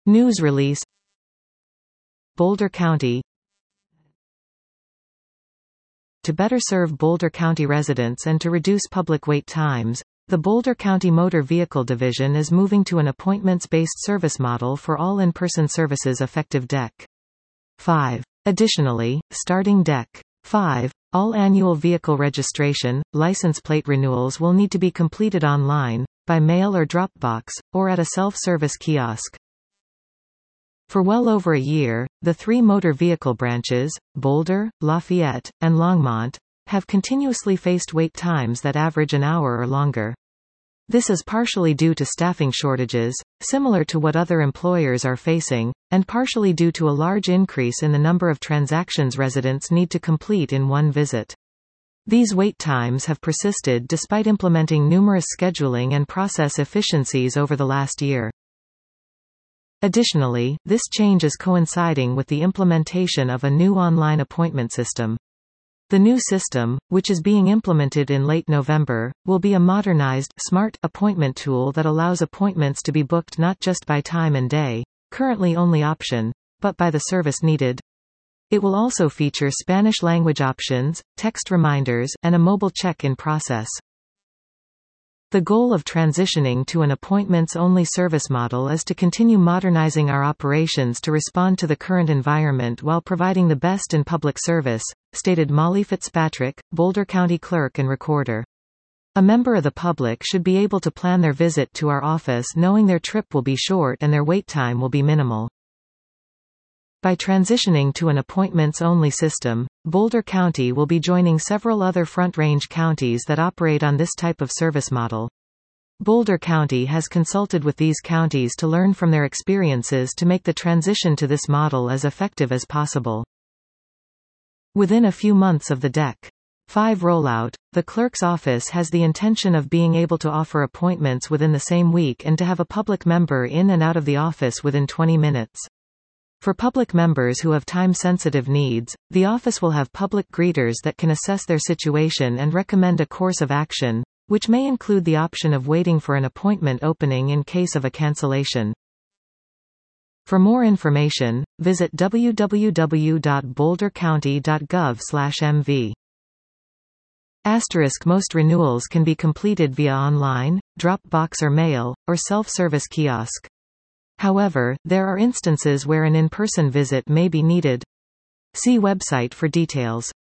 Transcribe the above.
News release. Boulder County. To better serve Boulder County residents and to reduce public wait times, the Boulder County Motor Vehicle Division is moving to an appointments-based service model for all in-person services effective Dec. 5. Additionally, starting Dec. 5, all annual vehicle registration, license plate renewals will need to be completed online, by mail or Dropbox, or at a self-service kiosk. For well over a year, the three motor vehicle branches, Boulder, Lafayette, and Longmont, have continuously faced wait times that average an hour or longer. This is partially due to staffing shortages, similar to what other employers are facing, and partially due to a large increase in the number of transactions residents need to complete in one visit. These wait times have persisted despite implementing numerous scheduling and process efficiencies over the last year. Additionally, this change is coinciding with the implementation of a new online appointment system. The new system, which is being implemented in late November, will be a modernized, smart appointment tool that allows appointments to be booked not just by time and day, currently only option, but by the service needed. It will also feature Spanish language options, text reminders, and a mobile check-in process. The goal of transitioning to an appointments-only service model is to continue modernizing our operations to respond to the current environment while providing the best in public service, stated Molly Fitzpatrick, Boulder County Clerk and Recorder. A member of the public should be able to plan their visit to our office knowing their trip will be short and their wait time will be minimal. By transitioning to an appointments-only system, Boulder County will be joining several other Front Range counties that operate on this type of service model. Boulder County has consulted with these counties to learn from their experiences to make the transition to this model as effective as possible. Within a few months of the Dec. 5 rollout, the clerk's office has the intention of being able to offer appointments within the same week and to have a public member in and out of the office within 20 minutes. For public members who have time-sensitive needs, the office will have public greeters that can assess their situation and recommend a course of action, which may include the option of waiting for an appointment opening in case of a cancellation. For more information, visit www.bouldercounty.gov/mv. Most renewals can be completed via online, Dropbox or mail, or self-service kiosk. However, there are instances where an in-person visit may be needed. See website for details.